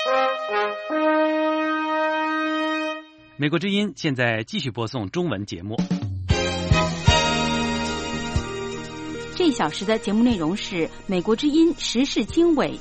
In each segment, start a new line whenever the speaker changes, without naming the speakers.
美国之音现在继续播送中文节目。
这一小时的节目内容是美国之音时事经纬。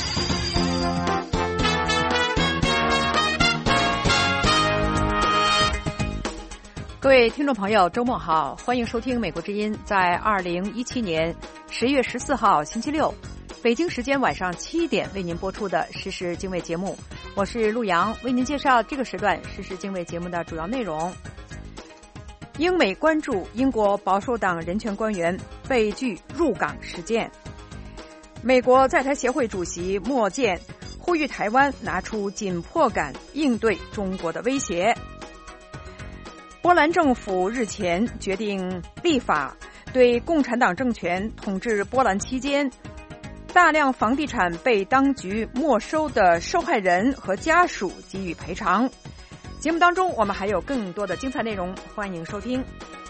各位听众朋友，周末好，欢迎收听美国之音在2017年10月14号星期六，北京时间晚上7点为您播出的时事经纬节目。我是陆阳，为您介绍这个时段时事经纬节目的主要内容。英美关注英国保守党人权官员被拒入港事件。美国在台协会主席莫健呼吁台湾拿出紧迫感应对中国的威胁。波兰政府日前决定立法，对共产党政权统治波兰期间大量房地产被当局没收的受害人和家属给予赔偿。节目当中我们还有更多的精彩内容，欢迎收听。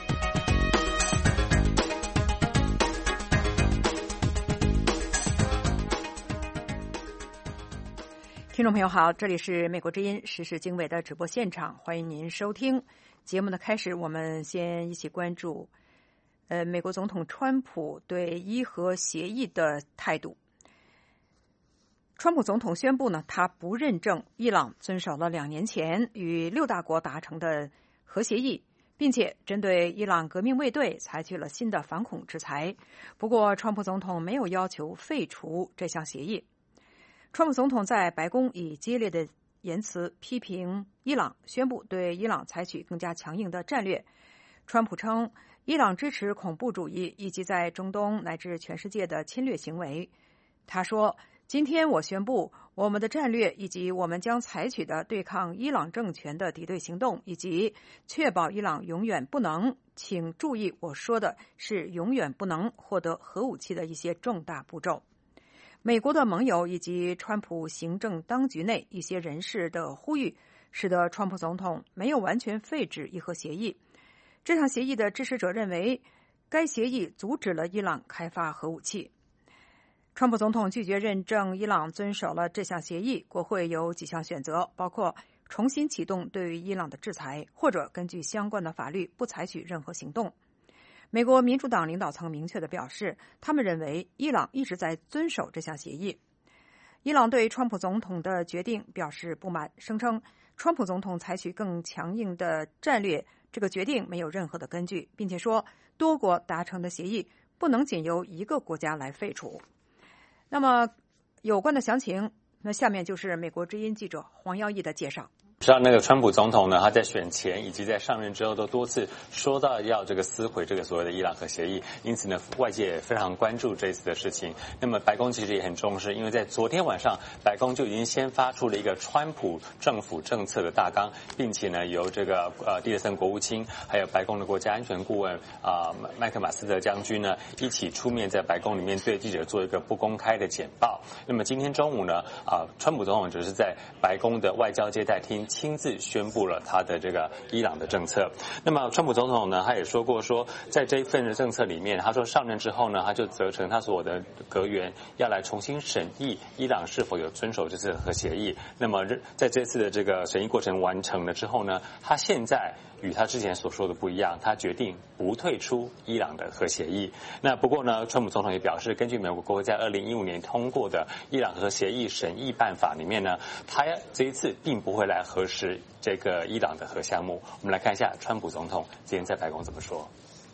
听众朋友好，这里是美国之音时事经纬的直播现场，欢迎您收听。节目的开始，我们先一起关注美国总统川普对伊核协议的态度。川普总统宣布呢，他不认证伊朗遵守了2年前与6大国达成的核协议，并且针对伊朗革命卫队采取了新的反恐制裁。不过，川普总统没有要求废除这项协议。川普总统在白宫以激烈的言辞批评伊朗，宣布对伊朗采取更加强硬的战略。川普称，伊朗支持恐怖主义以及在中东乃至全世界的侵略行为。他说，今天我宣布我们的战略以及我们将采取的对抗伊朗政权的敌对行动，以及确保伊朗永远不能，请注意我说的是永远不能获得核武器的一些重大步骤。美国的盟友以及川普行政当局内一些人士的呼吁，使得川普总统没有完全废止伊核协议。这项协议的支持者认为，该协议阻止了伊朗开发核武器。川普总统拒绝认证伊朗遵守了这项协议，国会有几项选择，包括重新启动对于伊朗的制裁，或者根据相关的法律不采取任何行动。美国民主党领导层明确地表示，他们认为伊朗一直在遵守这项协议。伊朗对川普总统的决定表示不满，声称川普总统采取更强硬的战略，这个决定没有任何的根据，并且说多国达成的协议不能仅由一个国家来废除。那么有关的详情，那下面就是美国之音记者黄耀义的介绍。
知道那个川普总统呢，他在选前以及在上任之后都多次说到要这个撕毁这个所谓的伊朗核协议，因此呢，外界也非常关注这一次的事情。那么白宫其实也很重视，因为在昨天晚上，白宫就已经先发出了一个川普政府政策的大纲，并且呢，由这个蒂勒森国务卿还有白宫的国家安全顾问麦克马斯特将军呢，一起出面在白宫里面对记者做一个不公开的简报。那么今天中午呢，川普总统就是在白宫的外交接待厅亲自宣布了他的这个伊朗的政策。那么川普总统呢，他也说过说，在这一份的政策里面，他说上任之后呢，他就责成他所有的阁员要来重新审议伊朗是否有遵守这次核协议。那么在这次的这个审议过程完成了之后呢，他现在与他之前所说的不一样，他决定不退出伊朗的核协议。那不过呢，川普总统也表示，根据美国国会在2015年通过的伊朗核协议审议办法里面呢，他这一次并不会来核实这个伊朗的核项目。我们来看一下川普总统今天在白宫怎么说。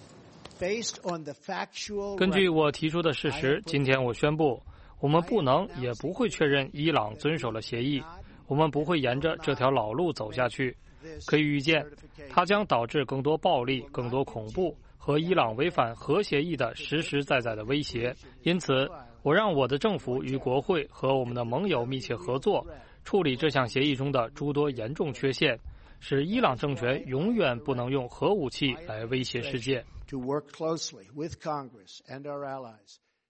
根据我提出的事实，今天我宣布，我们不能也不会确认伊朗遵守了协议，我们不会沿着这条老路走下去。可以预见，它将导致更多暴力、更多恐怖和伊朗违反核协议的实实在在的威胁。因此，我让我的政府与国会和我们的盟友密切合作，处理这项协议中的诸多严重缺陷，使伊朗政权永远不能用核武器来威胁世界。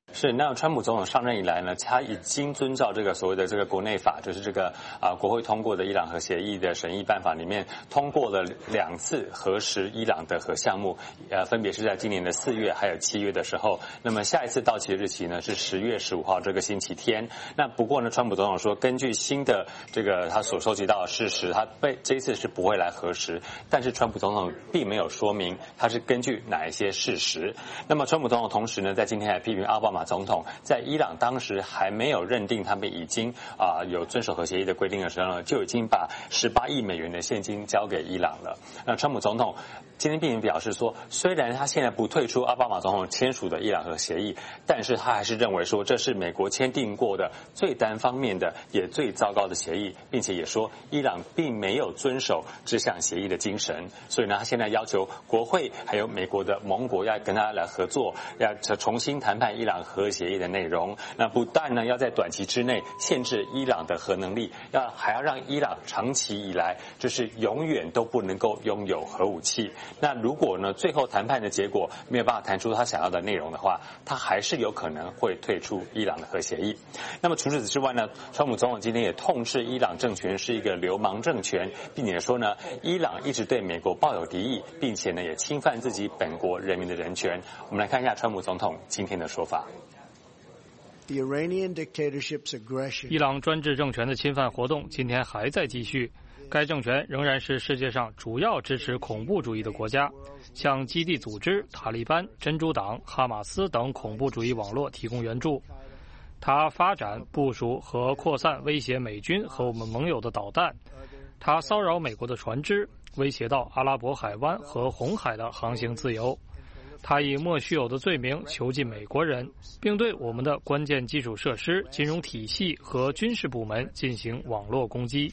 是，那川普总统上任以来呢，他已经遵照这个所谓的这个国内法，就是这个国会通过的伊朗核协议的审议办法里面，通过了2次核实伊朗的核项目，分别是在今年的4月还有7月的时候。那么下一次到期的日期呢是10月15号这个星期天。那不过呢，川普总统说，根据新的这个他所收集到的事实，他这一次是不会来核实。但是川普总统并没有说明他是根据哪一些事实。那么川普总统同时呢，在今天还批评奥巴马总统在伊朗当时还没有认定他们已经有遵守核协议的规定的时候呢，就已经把18亿美元的现金交给伊朗了。那川普总统今天并表示说，虽然他现在不退出奥巴马总统签署的伊朗核协议，但是他还是认为说这是美国签订过的最单方面的也最糟糕的协议，并且也说伊朗并没有遵守这项协议的精神。所以呢，他现在要求国会还有美国的盟国要跟他来合作，要重新谈判伊朗核协议的内容。那不但呢要在短期之内限制伊朗的核能力，还要让伊朗长期以来就是永远都不能够拥有核武器。那如果呢最后谈判的结果没有办法谈出他想要的内容的话，他还是有可能会退出伊朗的核协议。那么除此之外呢，川普总统今天也痛斥伊朗政权是一个流氓政权，并且说呢，伊朗一直对美国抱有敌意，并且呢也侵犯自己本国人民的人权。我们来看一下川普总统今天的说法。
伊朗专制政权的侵犯活动今天还在继续，该政权仍然是世界上主要支持恐怖主义的国家，向基地组织、塔利班、真主党、哈马斯等恐怖主义网络提供援助。它发展、部署和扩散威胁美军和我们盟友的导弹，它骚扰美国的船只，威胁到阿拉伯海湾和红海的航行自由。他以莫须有的罪名囚禁美国人，并对我们的关键基础设施、金融体系和军事部门进行网络攻击。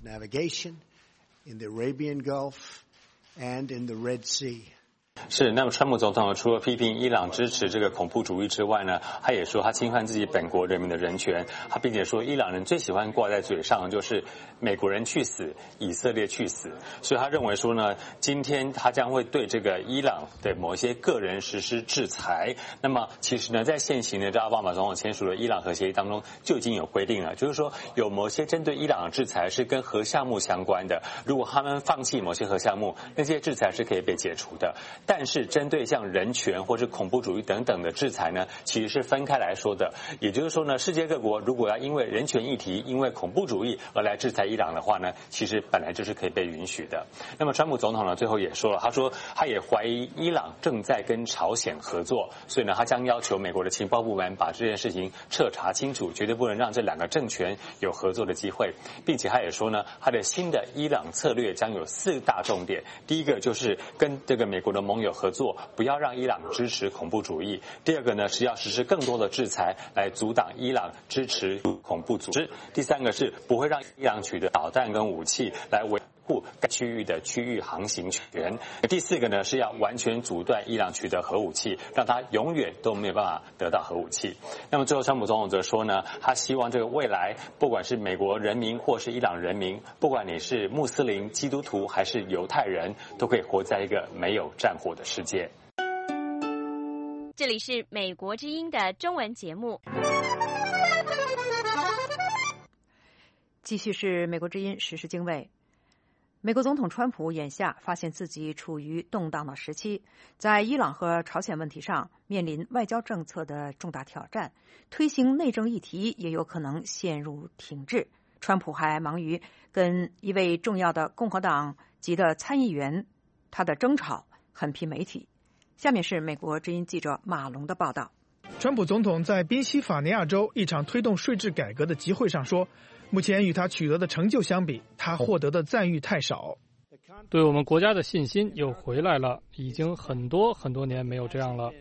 是，那么川普总统除了批评伊朗支持这个恐怖主义之外呢，他也说他侵犯自己本国人民的人权，他并且说伊朗人最喜欢挂在嘴上的就是美国人去死，以色列去死。所以他认为说呢，今天他将会对这个伊朗的某一些个人实施制裁。那么其实呢，在现行的这奥巴马总统签署的伊朗核协议当中就已经有规定了，就是说有某些针对伊朗的制裁是跟核项目相关的，如果他们放弃某些核项目，那些制裁是可以被解除的。但是针对像人权或是恐怖主义等等的制裁呢，其实是分开来说的。也就是说呢，世界各国如果要因为人权议题、因为恐怖主义而来制裁伊朗的话呢，其实本来就是可以被允许的。那么川普总统呢，最后也说了，他说他也怀疑伊朗正在跟朝鲜合作，所以呢，他将要求美国的情报部门把这件事情彻查清楚，绝对不能让这两个政权有合作的机会。并且他也说呢，他的新的伊朗策略将有4大重点。第一个就是跟这个美国的盟友合作，不要让伊朗支持恐怖主义。第二个呢，是要实施更多的制裁来阻挡伊朗支持恐怖组织。第三个是不会让伊朗取得导弹跟武器来维护该区域的区域航行权。第4个呢，是要完全阻断伊朗取得核武器，让他永远都没有办法得到核武器。那么最后川普总统则说呢，他希望这个未来不管是美国人民或是伊朗人民，不管你是穆斯林、基督徒还是犹太人，都可以活在一个没有战火的世界。
这里是美国之音的中文节目。
继续是美国之音时事经纬。美国总统川普眼下发现自己处于动荡的时期，在伊朗和朝鲜问题上面临外交政策的重大挑战，推行内政议题也有可能陷入停滞。川普还忙于跟一位重要的共和党籍的参议员他的争吵，狠批媒体。下面是美国之音记者马龙的报道。
川普总统在宾夕法尼亚州一场推动税制改革的集会上说，目前与他取得的成就相比，他获得的赞誉太少。
对我们国家的信心又回来了，已经很多年没有这样了。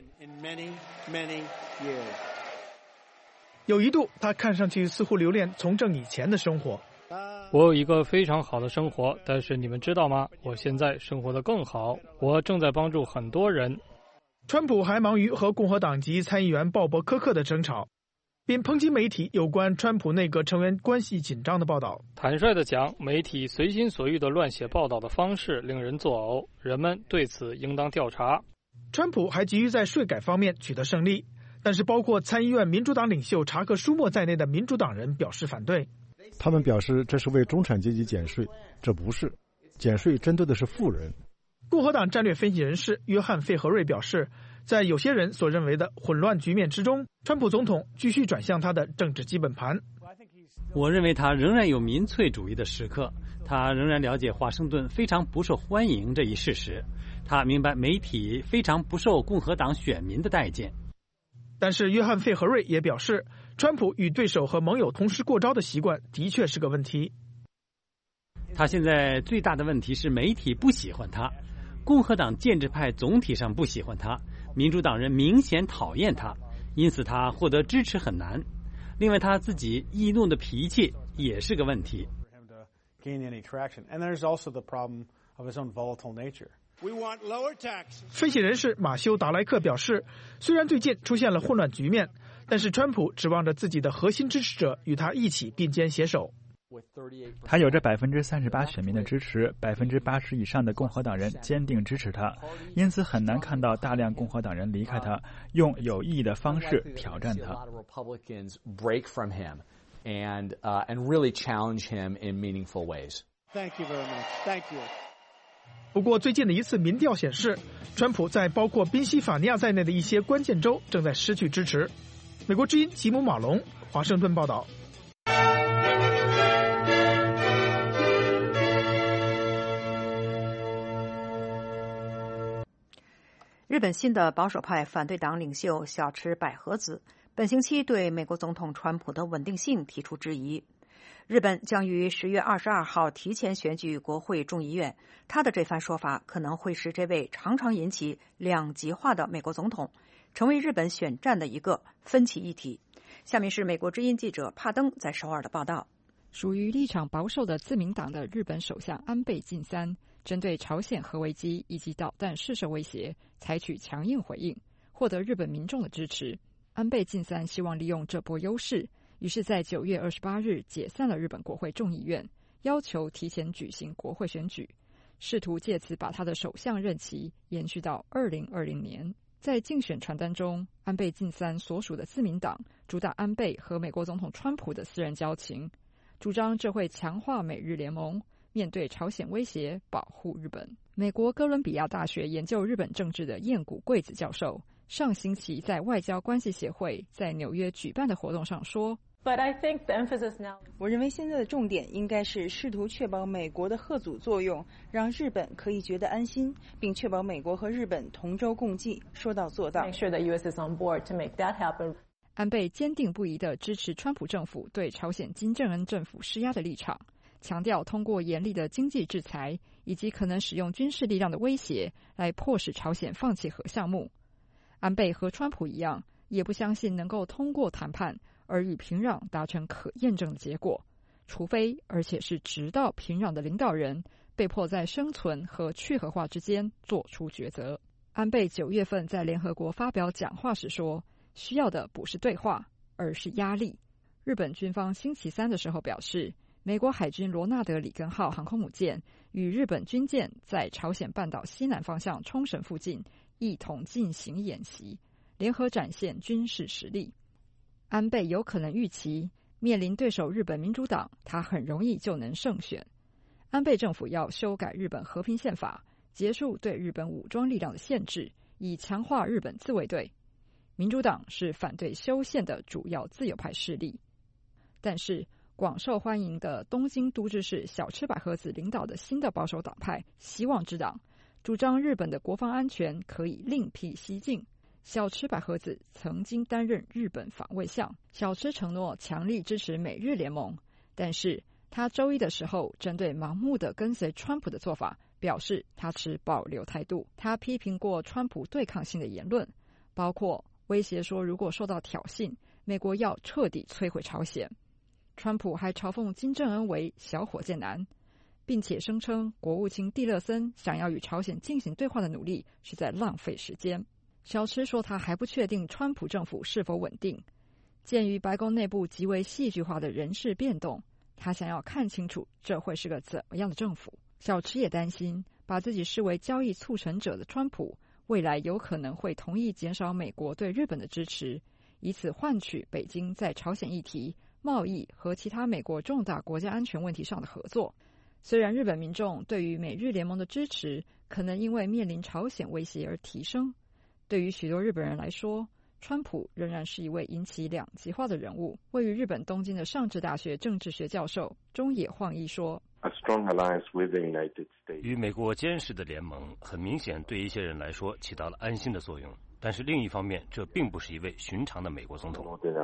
有一度，他看上去似乎留恋从政以前的生活。
我有一个非常好的生活，但是你们知道吗？我现在生活得更好，我正在帮助很多人。
川普还忙于和共和党籍参议员鲍勃·科克的争吵，并抨击媒体有关川普内阁成员关系紧张的报道。
坦率地讲，媒体随心所欲地乱写报道的方式令人作呕，人们对此应当调查。
川普还急于在税改方面取得胜利， 但是包括参议院民主党领袖查克·舒默在内的民主党人表示反对。
他们表示这是为中产阶级减税，这不是，减税针对的是富人。
共和党战略分析人士约翰·费荷瑞表示，在有些人所认为的混乱局面之中，川普总统继续转向他的政治基本盘。
我认为他仍然有民粹主义的时刻，他仍然了解华盛顿非常不受欢迎这一事实，他明白媒体非常不受共和党选民的待见。
但是约翰·费荷瑞也表示，川普与对手和盟友同时过招的习惯的确是个问题。
他现在最大的问题是媒体不喜欢他，共和党建制派总体上不喜欢他，民主党人明显讨厌他，因此他获得支持很难。另外他自己易怒的脾气也是个问题。
分析人士马修·达莱克表示，虽然最近出现了混乱局面，但是川普指望着自己的核心支持者与他一起并肩携手。
他有着38%选民的支持，80%以上的共和党人坚定支持他，因此很难看到大量共和党人离开他，用有意义的方式挑战他。
不过最近的一次民调显示，川普在包括宾夕法尼亚在内的一些关键州正在失去支持。美国之音吉姆·马龙，华盛顿报道。
日本新的保守派反对党领袖小池百合子本星期对美国总统川普的稳定性提出质疑。日本将于10月22号提前选举国会众议院，他的这番说法可能会使这位常常引起两极化的美国总统成为日本选战的一个分歧议题。下面是美国之音记者帕登在首尔的报道。
属于立场保守的自民党的日本首相安倍晋三针对朝鲜核危机以及导弹试射威胁采取强硬回应，获得日本民众的支持。安倍晋三希望利用这波优势，于是在9月28日解散了日本国会众议院，要求提前举行国会选举，试图借此把他的首相任期延续到2020年。在竞选传单中，安倍晋三所属的自民党主打安倍和美国总统川普的私人交情，主张这会强化美日联盟，面对朝鲜威胁保护日本。美国哥伦比亚大学研究日本政治的彦谷贵子教授上星期在外交关系协会在纽约举办的活动上说，
我认为现在的重点应该是试图确保美国的吓阻作用，让日本可以觉得安心，并确保美国和日本同舟共济，说到做到。
安倍坚定不移地支持川普政府对朝鲜金正恩政府施压的立场，强调通过严厉的经济制裁以及可能使用军事力量的威胁来迫使朝鲜放弃核项目。安倍和川普一样，也不相信能够通过谈判而与平壤达成可验证的结果，除非而且是直到平壤的领导人被迫在生存和去核化之间做出抉择。安倍9月份在联合国发表讲话时说，需要的不是对话，而是压力。日本军方星期三的时候表示，美国海军罗纳德里根号航空母舰与日本军舰在朝鲜半岛西南方向冲绳附近一同进行演习，联合展现军事实力。安倍有可能预期面临对手日本民主党，他很容易就能胜选。安倍政府要修改日本和平宪法，结束对日本武装力量的限制，以强化日本自卫队。民主党是反对修宪的主要自由派势力，但是广受欢迎的东京都知事小池百合子领导的新的保守党派希望之党主张日本的国防安全可以另辟蹊径。小池百合子曾经担任日本防卫相，小池承诺强力支持美日联盟，但是他周一的时候针对盲目的跟随川普的做法表示他持保留态度。他批评过川普对抗性的言论，包括威胁说如果受到挑衅，美国要彻底摧毁朝鲜。川普还嘲讽金正恩为小火箭男，并且声称国务卿蒂勒森想要与朝鲜进行对话的努力是在浪费时间。小池说他还不确定川普政府是否稳定，鉴于白宫内部极为戏剧化的人事变动，他想要看清楚这会是个怎么样的政府。小池也担心把自己视为交易促成者的川普未来有可能会同意减少美国对日本的支持， 以此换取北京在朝鲜议题、贸易和其他美国重大国家安全问题上的合作。虽然日本民众对于美日联盟的支持可能因为面临朝鲜威胁而提升，对于许多日本人来说，川普仍然是一位引起两极化的人物。位于日本东京的上智大学政治学教授中野晃一说，
与美国坚实的联盟很明显对一些人来说起到了安心的作用，但是另一方面，这并不是一位寻常的美国总统。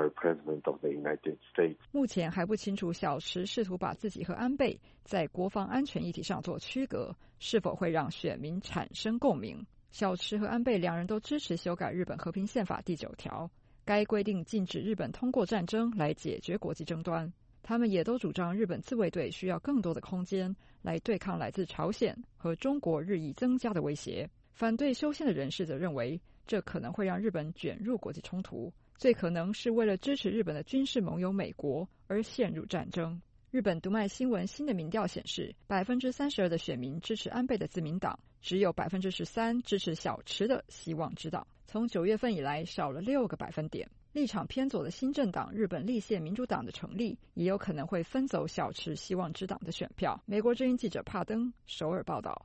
目前还不清楚小池试图把自己和安倍在国防安全议题上做区隔，是否会让选民产生共鸣。小池和安倍两人都支持修改日本和平宪法第9条，该规定禁止日本通过战争来解决国际争端。他们也都主张日本自卫队需要更多的空间来对抗来自朝鲜和中国日益增加的威胁。反对修宪的人士则认为，这可能会让日本卷入国际冲突，最可能是为了支持日本的军事盟友美国而陷入战争。日本读卖新闻新的民调显示，32%的选民支持安倍的自民党，只有13%支持小池的希望之党。从9月份以来少了6个百分点。立场偏左的新政党日本立宪民主党的成立，也有可能会分走小池希望之党的选票。美国之音记者帕登首尔报道。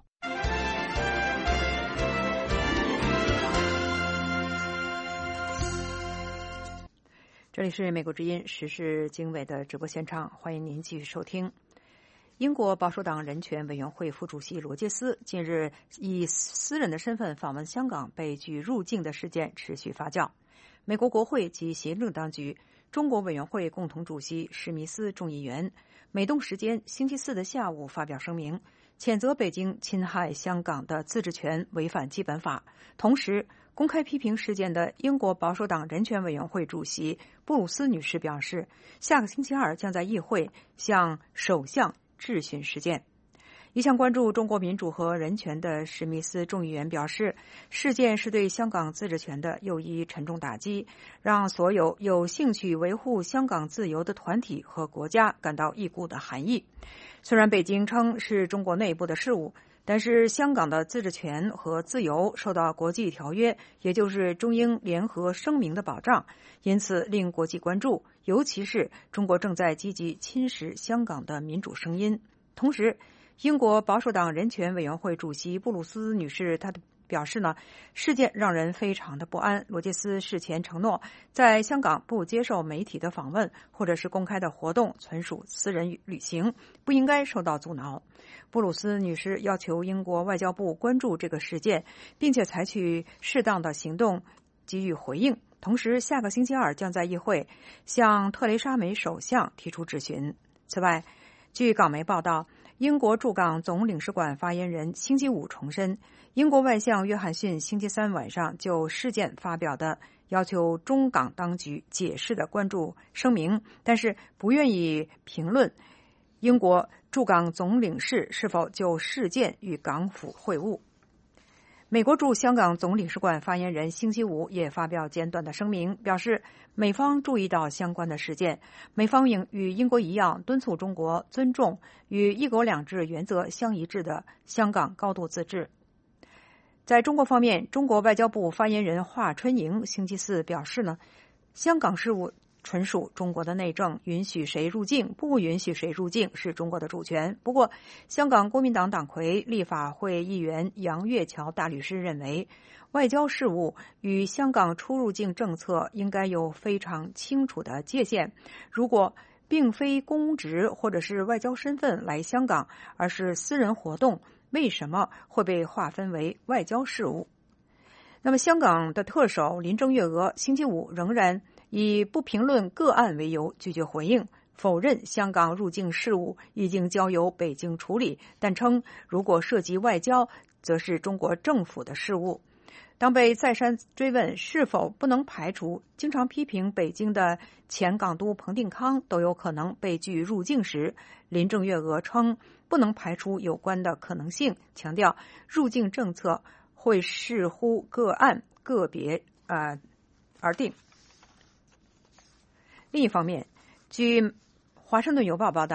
这里是美国之音时事经纬的直播现场，欢迎您继续收听。英国保守党人权委员会副主席罗杰斯近日以私人的身份访问香港被拒入境的事件持续发酵。美国国会及行政当局、中国委员会共同主席史密斯众议员美东时间星期4的下午发表声明，谴责北京侵害香港的自治权，违反基本法。同时公开批评事件的英国保守党人权委员会主席布鲁斯女士表示，下个星期2将在议会向首相质询事件。一向关注中国民主和人权的史密斯众议员表示，事件是对香港自治权的又一沉重打击，让所有有兴趣维护香港自由的团体和国家感到一股的寒意。虽然北京称是中国内部的事务，但是香港的自治权和自由受到国际条约，也就是中英联合声明的保障，因此令国际关注，尤其是中国正在积极侵蚀香港的民主声音。同时，英国保守党人权委员会主席布鲁斯女士她表示事件让人非常的不安。罗杰斯事前承诺在香港不接受媒体的访问或者是公开的活动，纯属私人旅行，不应该受到阻挠。布鲁斯女士要求英国外交部关注这个事件，并且采取适当的行动给予回应。同时，下个星期2将在议会向特蕾莎梅首相提出质询。此外，据港媒报道，英国驻港总领事馆发言人星期5重申，英国外相约翰逊星期3晚上就事件发表的要求中港当局解释的关注声明，但是不愿意评论英国驻港总领事是否就事件与港府会晤。美国驻香港总领事馆发言人星期5也发表简短的声明，表示美方注意到相关的事件，美方与英国一样敦促中国尊重与一国两制原则相一致的香港高度自治。在中国方面，中国外交部发言人华春莹星期4表示香港事务纯属中国的内政，允许谁入境不允许谁入境是中国的主权。不过，香港国民党党魁立法会议员杨岳桥大律师认为，外交事务与香港出入境政策应该有非常清楚的界限。如果并非公职或者是外交身份来香港，而是私人活动，为什么会被划分为外交事务？那么，香港的特首林郑月娥星期5仍然以不评论个案为由拒绝回应，否认香港入境事务已经交由北京处理，但称如果涉及外交，则是中国政府的事务。当被再三追问是否不能排除经常批评北京的前港督彭定康都有可能被拒入境时，林郑月娥称不能排除有关的可能性，强调入境政策会视乎个案个别而定。另一方面，据华盛顿邮报报道，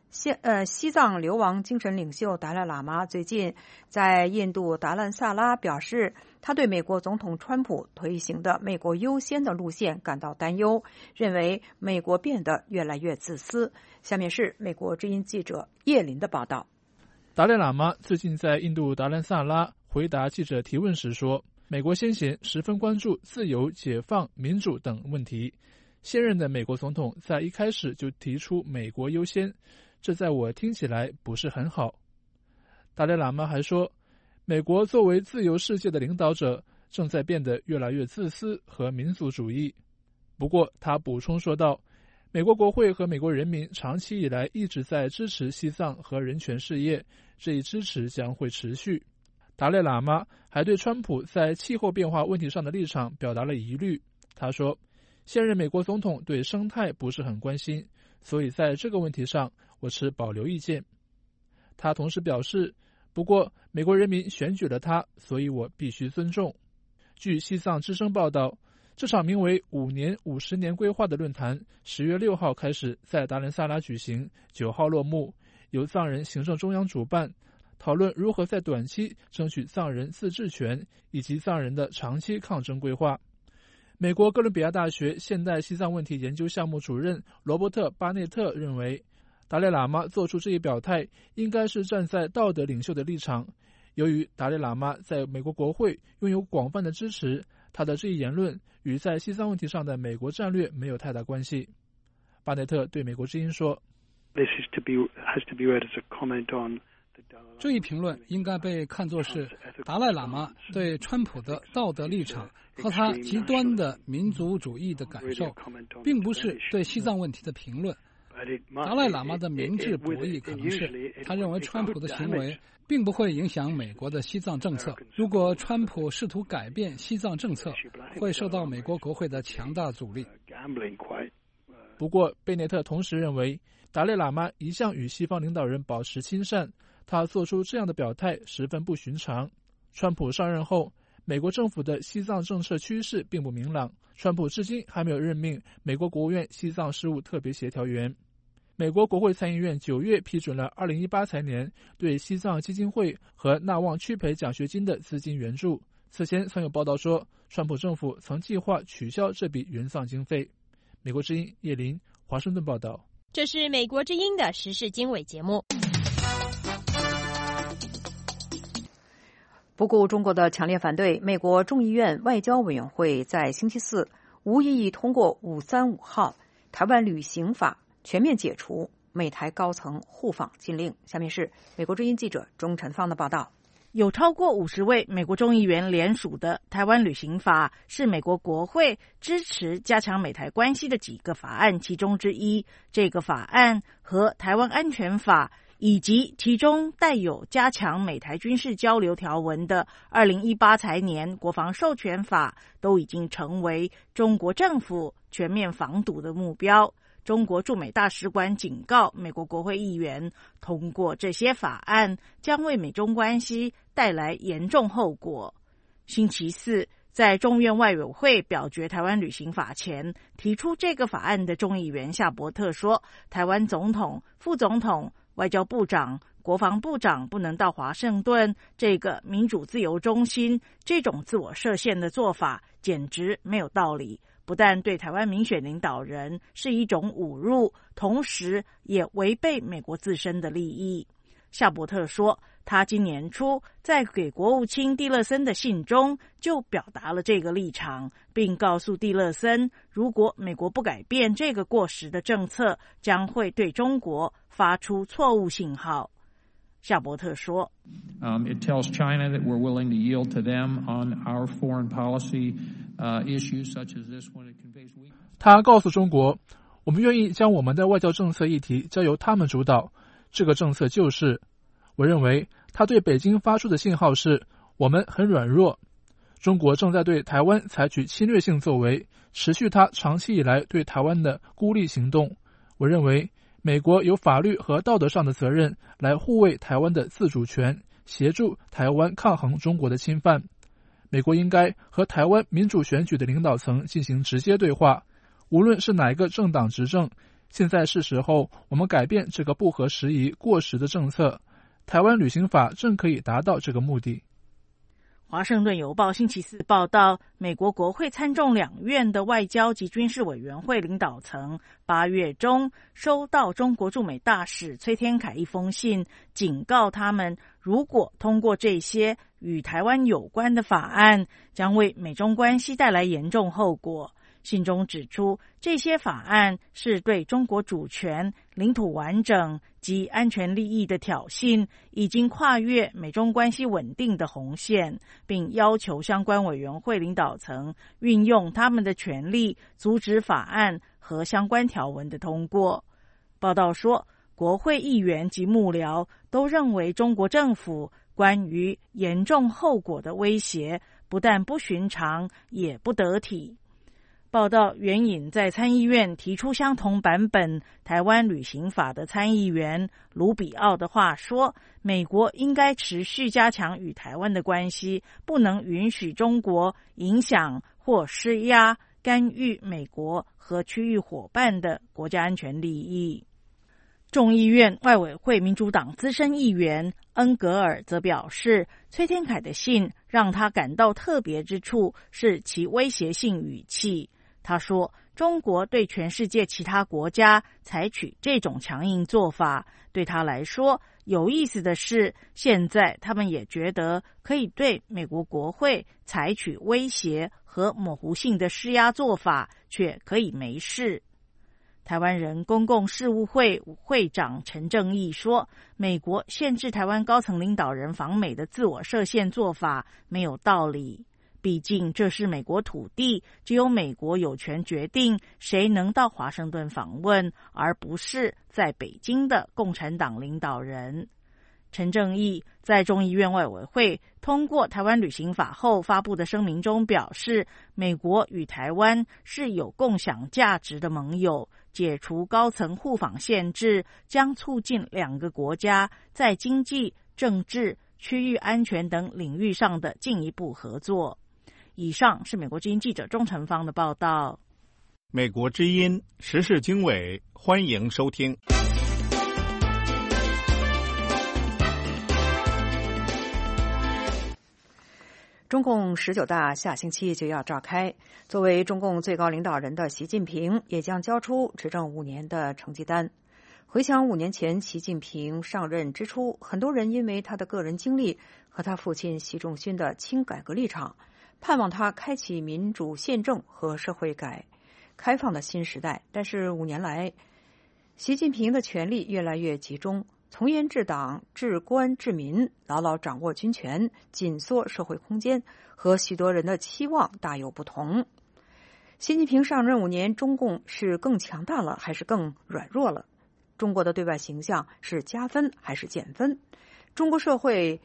西藏流亡精神领袖达赖喇嘛最近在印度达兰萨拉表示，他对美国总统川普推行的美国优先的路线感到担忧，认为美国变得越来越自私。下面是美国之音记者叶林的报道。
达赖喇嘛最近在印度达兰萨拉回答记者提问时说，美国先贤十分关注自由、解放、民主等问题。现任的美国总统在一开始就提出美国优先，这在我听起来不是很好。达赖喇嘛还说，美国作为自由世界的领导者，正在变得越来越自私和民族主义。不过他补充说道，美国国会和美国人民长期以来一直在支持西藏和人权事业，这一支持将会持续。达赖喇嘛还对川普在气候变化问题上的立场表达了疑虑。他说，现任美国总统对生态不是很关心，所以在这个问题上我持保留意见。他同时表示，不过美国人民选举了他，所以我必须尊重。据西藏之声报道，这场名为5年50年规划的论坛10月6号开始在达兰萨拉举行，9号落幕，由藏人行政中央主办，讨论如何在短期争取藏人自治权以及藏人的长期抗争规划。美国哥伦比亚大学现代西藏问题研究项目主任罗伯特·巴内特认为，达赖喇嘛做出这一表态应该是站在道德领袖的立场。由于达赖喇嘛在美国国会拥有广泛的支持，他的这一言论与在西藏问题上的美国战略没有太大关系。巴内特对美国之音说，
这一评论应该被看作是达赖喇嘛对川普的道德立场和他极端的民族主义的感受，并不是对西藏问题的评论。达赖喇嘛的明智博弈可能是他认为川普的行为并不会影响美国的西藏政策，如果川普试图改变西藏政策，会受到美国国会的强大阻力。
不过贝内特同时认为，达赖喇嘛一向与西方领导人保持亲善，他做出这样的表态十分不寻常。川普上任后，美国政府的西藏政策趋势并不明朗，川普至今还没有任命美国国务院西藏事务特别协调员。美国国会参议院9月批准了2018财年对西藏基金会和纳旺区培奖学金的资金援助。此前曾有报道说，川普政府曾计划取消这笔援藏经费。美国之音叶林，华盛顿报道。
这是美国之音的时事经纬节目。
不顾中国的强烈反对，美国众议院外交委员会在星期四无异议通过535号台湾旅行法，全面解除美台高层互访禁令。下面是美国之音记者钟晨芳的报道。
有超过50位美国众议员联署的台湾旅行法是美国国会支持加强美台关系的几个法案其中之一。这个法案和台湾安全法以及其中带有加强美台军事交流条文的2018财年国防授权法都已经成为中国政府全面防堵的目标。中国驻美大使馆警告美国国会议员，通过这些法案将为美中关系带来严重后果。星期四，在众院外委会表决台湾旅行法前，提出这个法案的众议员夏伯特说，台湾总统、副总统、外交部长、国防部长不能到华盛顿这个民主自由中心，这种自我设限的做法简直没有道理，不但对台湾民选领导人是一种侮辱，同时也违背美国自身的利益。夏伯特说，他今年初在给国务卿蒂勒森的信中就表达了这个立场，并告诉蒂勒森，如果美国不改变这个过时的政策，将会对中国发出错误信号。夏伯特说
，It tells China that we're willing to yield to them on our foreign policy issues such as this when it conveys weakness.
他告诉中国，我们愿意将我们的外交政策议题交由他们主导。这个政策就是，我认为他对北京发出的信号是，我们很软弱。中国正在对台湾采取侵略性作为，持续他长期以来对台湾的孤立行动。我认为美国有法律和道德上的责任来护卫台湾的自主权，协助台湾抗衡中国的侵犯。美国应该和台湾民主选举的领导层进行直接对话，无论是哪一个政党执政， 现在是时候我们改变这个不合时宜、过时的政策。台湾旅行法正可以达到这个目的。
华盛顿邮报星期四报道，美国国会参众两院的外交及军事委员会领导层8月中收到中国驻美大使崔天凯一封信，警告他们，如果通过这些与台湾有关的法案，将为美中关系带来严重后果。信中指出，这些法案是对中国主权、领土完整及安全利益的挑衅，已经跨越美中关系稳定的红线，并要求相关委员会领导层运用他们的权力，阻止法案和相关条文的通过。报道说，国会议员及幕僚都认为中国政府关于严重后果的威胁不但不寻常，也不得体。报道援引在参议院提出相同版本台湾旅行法的参议员卢比奥的话说，美国应该持续加强与台湾的关系，不能允许中国影响或施压干预美国和区域伙伴的国家安全利益。众议院外委会民主党资深议员恩格尔则表示，崔天凯的信让他感到特别之处是其威胁性语气。他说，中国对全世界其他国家采取这种强硬做法，对他来说有意思的是，现在他们也觉得可以对美国国会采取威胁和模糊性的施压做法，却可以没事。台湾人公共事务会会长陈正义说，美国限制台湾高层领导人访美的自我设限做法没有道理，毕竟这是美国土地，只有美国有权决定谁能到华盛顿访问，而不是在北京的共产党领导人。陈正义在众议院外委会通过台湾旅行法后发布的声明中表示，美国与台湾是有共享价值的盟友，解除高层互访限制将促进两个国家在经济、政治、区域安全等领域上的进一步合作。以上是美国之音记者钟成芳的报道。
美国之音时事经纬，欢迎收听。
中共19大下星期就要召开，作为中共最高领导人的习近平也将交出执政5年的成绩单。回想5年前习近平上任之初，很多人因为他的个人经历和他父亲习仲勋的亲改革立场，盼望他开启民主宪政和社会开放的新时代。但是5年来，习近平的权力越来越集中，从严治党、治官治民，牢牢掌握军权，紧缩社会空间，和许多人的期望大有不同。习近平上任5年，中共是更强大了还是更软弱了？中国的对外形象是加分还是减分？中国社会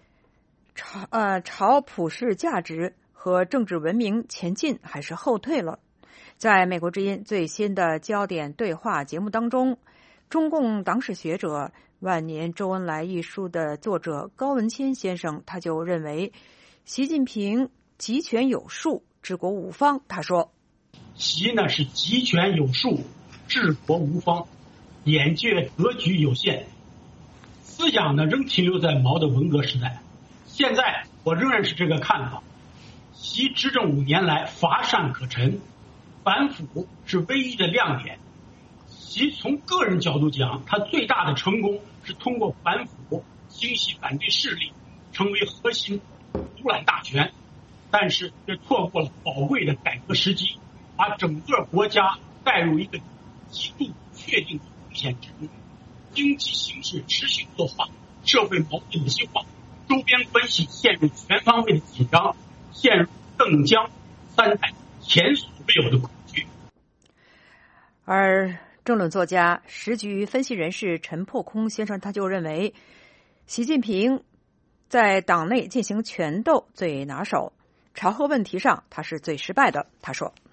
朝普世价值和政治文明前进还是后退了？在美国之音最新的焦点对话节目当中，中共党史学者《万年周恩来》一书的作者高文谦先生，他就认为习近平集权有术，治国无方。他说，
习呢是集权有术，治国无方，眼界格局有限，思想呢仍停留在毛的文革时代。现在我仍然是这个看法，习执政5年来乏善可陈，反腐是唯一的亮点。习从个人角度讲，他最大的成功是通过反腐清洗反对势力，成为核心，独揽大权，但是却错过了宝贵的改革时机，把整个国家带入一个极度确定的风险之中。经济形势持续恶化，社会矛盾激化，周边关系陷入全方位的紧张，陷入邓江3代前所未有的恐惧。
而政论作家、时局分析人士陈破空先生他就认为，习近平在党内进行权斗最拿手，朝核问题上他是最失败的。他说，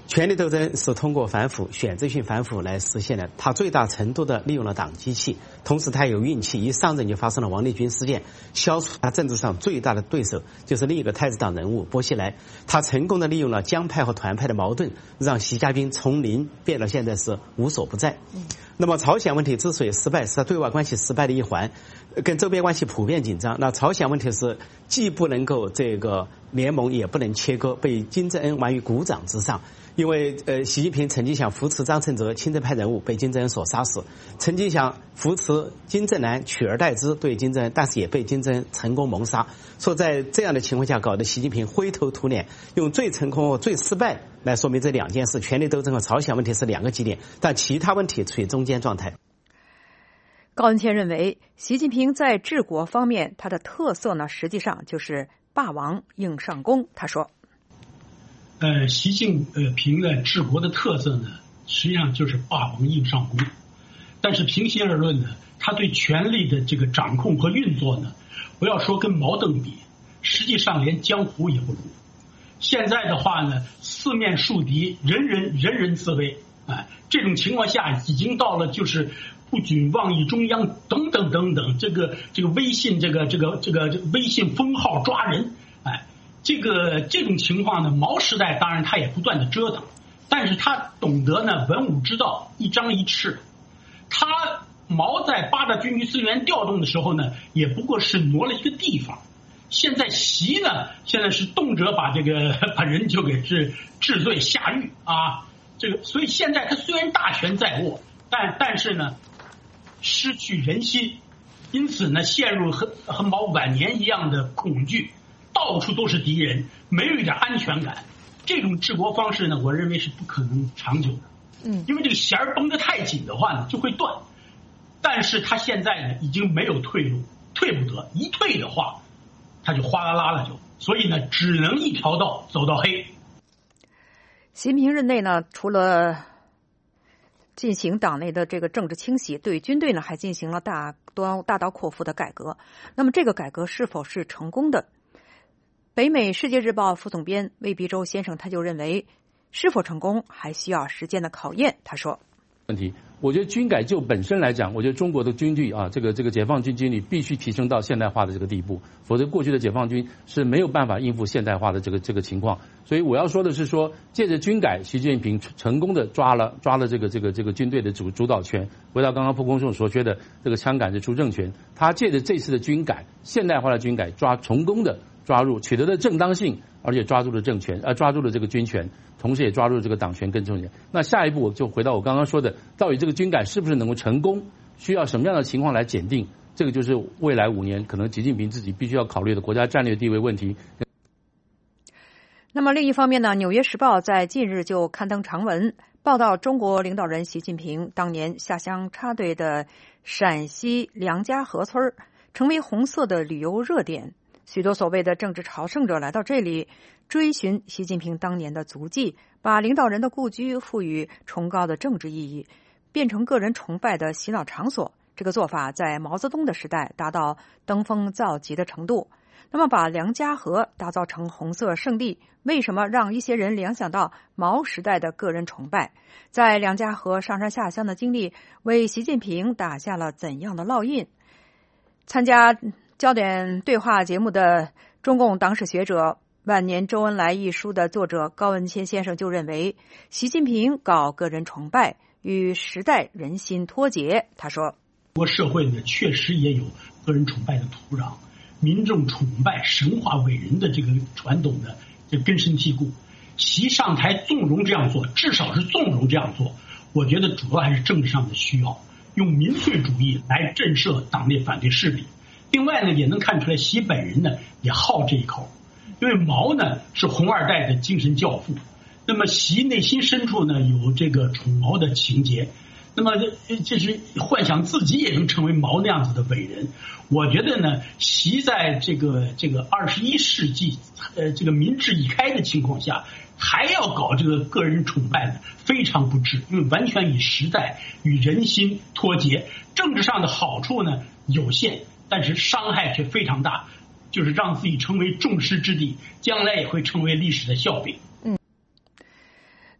权力斗争是通过反腐、选择性反腐来实现的，他最大程度的利用了党机器，同时他有运气，一上任就发生了王立军事件，消除他政治上最大的对手就是另一个太子党人物薄熙来，他成功的利用了江派和团派的矛盾，让习家兵从零变到现在是无所不在。那么朝鲜问题之所以失败，是他对外关系失败的一环，跟周边关系普遍紧张。那朝鲜问题是既不能够这个联盟，也不能切割，被金正恩完于股掌之上。因为习近平曾经想扶持张承泽亲政派人物，被金正恩所杀死；曾经想扶持金正男取而代之对金正恩，但是也被金正恩成功谋杀。说在这样的情况下，搞得习近平灰头土脸，用最成功和最失败来说明这两件事：权力斗争和朝鲜问题是两个极点，但其他问题处于中间状态。
高文谦认为，习近平在治国方面，他的特色呢，实际上就是霸王硬上弓。他说。
习近平的治国的特色呢，实际上就是霸王硬上弓。但是平心而论呢，他对权力的这个掌控和运作呢，不要说跟毛邓比，实际上连江湖也不如。现在的话呢，四面树敌，人人自危，这种情况下已经到了就是不仅妄议中央等等等等，这个微信这个微信封号抓人，这种情况呢，毛时代当然他也不断的折腾，但是他懂得呢文武之道，一张一弛。他毛在八大军区资源调动的时候呢，也不过是挪了一个地方。现在习呢，现在是动辄把人就给治罪下狱啊，所以现在他虽然大权在握，但是呢失去人心，因此呢陷入和毛晚年一样的恐惧。到处都是敌人，没有一点安全感，这种治国方式呢，我认为是不可能长久的。因为这个弦儿绷得太紧的话呢，就会断。但是他现在呢，已经没有退路，退不得，一退的话，他就哗啦啦了就，所以呢，只能一条道走到黑。
习近平任内呢，除了进行党内的这个政治清洗，对军队呢还进行了大刀阔斧的改革。那么这个改革是否是成功的？北美世界日报副总编魏必洲先生他就认为，是否成功还需要时间的考验。他说：“
问题，我觉得军改就本身来讲，我觉得中国的军队啊，这个解放军军力必须提升到现代化的这个地步，否则过去的解放军是没有办法应付现代化的这个情况。所以我要说的是说，借着军改，习近平成功的抓了这个军队的主导权，回到刚刚蒲公英所说的这个枪杆子出政权，他借着这次的军改，现代化的军改，成功的抓入，取得了正当性，而且抓住了政权，抓住了这个军权，同时也抓住了这个党权跟政权。那下一步就回到我刚刚说的，到底这个军改是不是能够成功，需要什么样的情况来检定？这个就是未来5年可能习近平自己必须要考虑的国家战略地位问题。
那么另一方面呢，《纽约时报》在近日就刊登长文，报道中国领导人习近平当年下乡插队的陕西梁家河村成为红色的旅游热点。许多所谓的政治朝圣者来到这里，追寻习近平当年的足迹，把领导人的故居赋予崇高的政治意义，变成个人崇拜的洗脑场所。这个做法在毛泽东的时代达到登峰造极的程度。那么把梁家河打造成红色圣地，为什么让一些人联想到毛时代的个人崇拜？在梁家河上山下乡的经历，为习近平打下了怎样的烙印？参加焦点对话节目的中共党史学者《万年周恩来》一书的作者高文谦先生就认为，习近平搞个人崇拜与时代人心脱节。他说，
中国社会呢确实也有个人崇拜的土壤，民众崇拜神话伟人的这个传统的这根深蒂固。习上台纵容这样做，至少是纵容这样做，我觉得主要还是政治上的需要，用民粹主义来震慑党内反对势力。另外呢，也能看出来习本人呢也好这一口，因为毛呢是红二代的精神教父，那么习内心深处呢有这个宠毛的情节，那么这是幻想自己也能成为毛那样子的伟人。我觉得呢，习在这个21世纪这个民智已开的情况下，还要搞这个个人崇拜呢，非常不智，因为完全与时代与人心脱节。政治上的好处呢有限，但是伤害却非常大，就是让自己成为众矢之的，将来也会成为历史的笑柄。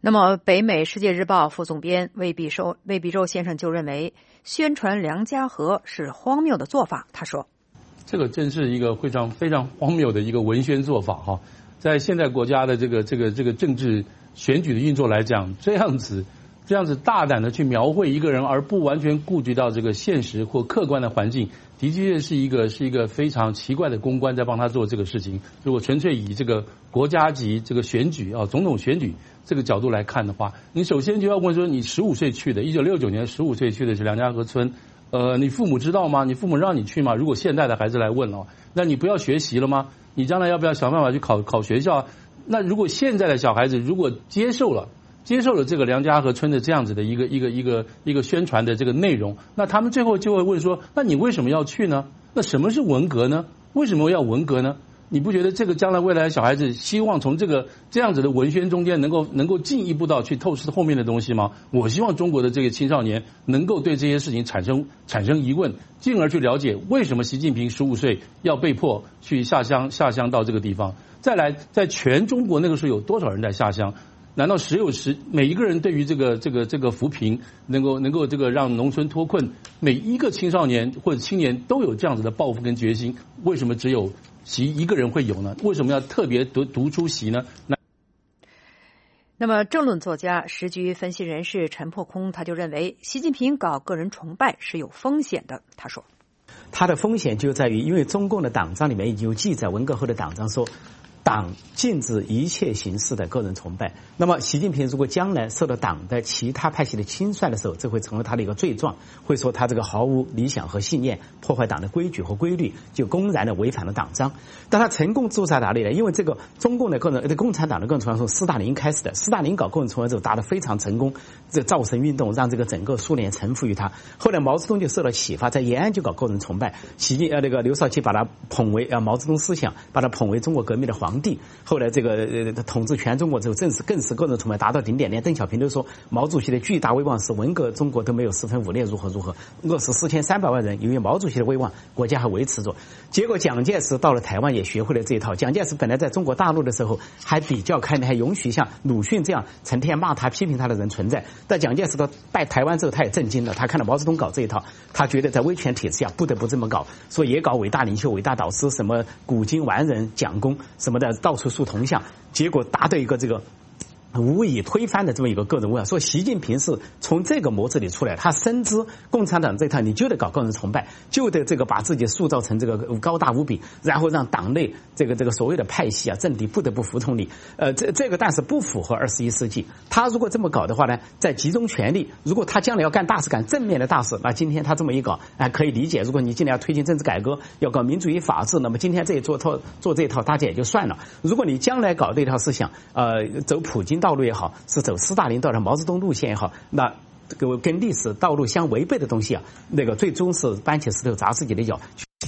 那么，北美《世界日报》副总编魏必洲先生就认为，宣传梁家河是荒谬的做法。他说：“
这个真是一个非常非常荒谬的一个文宣做法哈，在现在国家的这个政治选举的运作来讲，这样子大胆的去描绘一个人，而不完全顾及到这个现实或客观的环境，的确是一个非常奇怪的公关在帮他做这个事情。如果纯粹以这个国家级这个选举啊，总统选举这个角度来看的话，你首先就要问说，你15岁去的，1969年15岁去的是梁家河村，你父母知道吗？你父母让你去吗？如果现在的孩子来问哦，那你不要学习了吗？你将来要不要想办法去考学校啊？那如果现在的小孩子如果接受了这个梁家河村的这样子的一个宣传的这个内容，那他们最后就会问说，那你为什么要去呢？那什么是文革呢？为什么要文革呢？你不觉得这个将来未来的小孩子希望从这样子的文宣中间能够进一步到去透视后面的东西吗？我希望中国的这个青少年能够对这些事情产生疑问，进而去了解为什么习近平15岁要被迫去下乡到这个地方。再来，在全中国那个时候有多少人在下乡？难道每一个人对于这个扶贫能够这个让农村脱困，每一个青少年或者青年都有这样子的抱负跟决心？为什么只有习一个人会有呢？为什么要特别独出习呢？
那么政论作家、时局分析人士陈破空他就认为，习近平搞个人崇拜是有风险的。他说，
他的风险就在于，因为中共的党章里面已经有记载，文革后的党章说，党禁止一切形式的个人崇拜。那么习近平如果将来受到党的其他派系的清算的时候，这会成为他的一个罪状，会说他这个毫无理想和信念，破坏党的规矩和规律，就公然的违反了党章。但他成功做在哪里呢？因为这个中共的共产党的个人崇拜从斯大林开始的，斯大林搞个人崇拜之后打得非常成功，这造神运动让这个整个苏联臣服于他。后来毛泽东就受到启发，在延安就搞个人崇拜，刘少奇把他捧为毛泽东思想，把他捧为中国革命的皇帝。后来这个统治全中国之后，更是个人崇拜达到顶点。连邓小平都说，毛主席的巨大威望使文革中国都没有4分5裂，如何，饿死4300万人。由于毛主席的威望，国家还维持着。结果蒋介石到了台湾也学会了这一套。蒋介石本来在中国大陆的时候还比较开明，还允许像鲁迅这样成天骂他、批评他的人存在。但蒋介石到拜台湾之后，他也震惊了，他看到毛泽东搞这一套，他觉得在威权体制下不得不这么搞，所以也搞伟大领袖、伟大导师，什么古今完人、蒋公什么的，到处塑铜像，结果达到一个这个无以推翻的这么一个个人威望。说习近平是从这个模子里出来，他深知共产党这套，你就得搞个人崇拜，就得这个把自己塑造成这个高大无比，然后让党内这个所谓的派系啊、政敌不得不服从你。这个但是不符合21世纪。他如果这么搞的话呢，在集中权力，如果他将来要干大事、干正面的大事，那今天他这么一搞，可以理解。如果你今天要推进政治改革，要搞民主与法治，那么今天做这一套，大家也就算了。如果你将来搞这套思想，走普京道路也好，是走斯大林道路、毛泽东路线也好，那跟历史道路相违背的东西啊，最终是搬起石头砸自己的脚。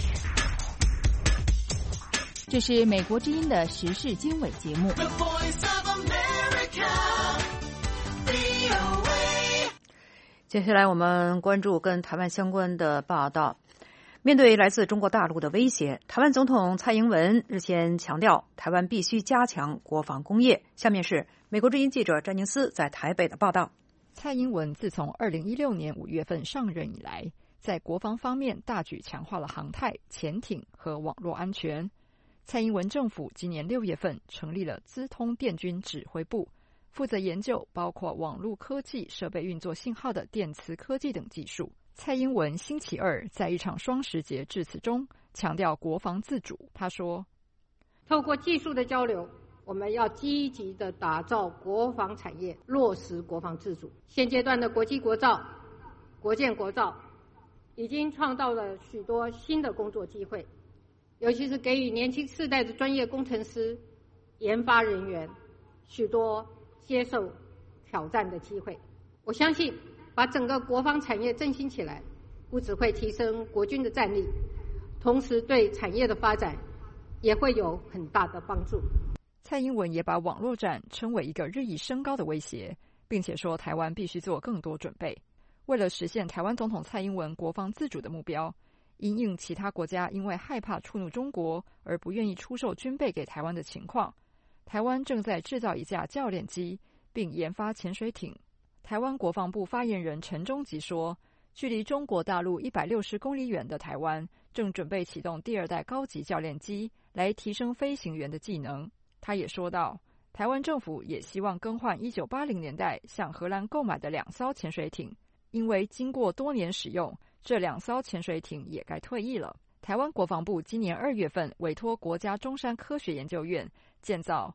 这是美国之音的时事经纬节目。
接下来我们关注跟台湾相关的报道。面对来自中国大陆的威胁，台湾总统蔡英文日前强调，台湾必须加强国防工业。下面是美国之音记者詹宁斯在台北的报道。
蔡英文自从2016年5月份上任以来，在国防方面大举强化了航太、潜艇和网络安全。蔡英文政府今年6月份成立了资通电军指挥部，负责研究包括网络科技、设备运作信号的电磁科技等技术。蔡英文星期二在一场双十节致辞中强调国防自主。他说，
透过技术的交流，我们要积极的打造国防产业，落实国防自主。现阶段的国际国造、国建国造已经创造了许多新的工作机会，尤其是给予年轻世代的专业工程师、研发人员许多接受挑战的机会。我相信把整个国防产业振兴起来，不只会提升国军的战力，同时对产业的发展也会有很大的帮助。
蔡英文也把网络战称为一个日益升高的威胁，并且说台湾必须做更多准备。为了实现台湾总统蔡英文国防自主的目标，因应其他国家因为害怕触怒中国而不愿意出售军备给台湾的情况，台湾正在制造一架教练机， 并研发潜水艇。台湾国防部发言人陈忠吉说，距离中国大陆160公里远的台湾正准备启动第2代高级教练机，来提升飞行员的技能。他也说道，台湾政府也希望更换1980年代向荷兰购买的2艘潜水艇，因为经过多年使用，这2艘潜水艇也该退役了。台湾国防部今年2月份委托国家中山科学研究院建造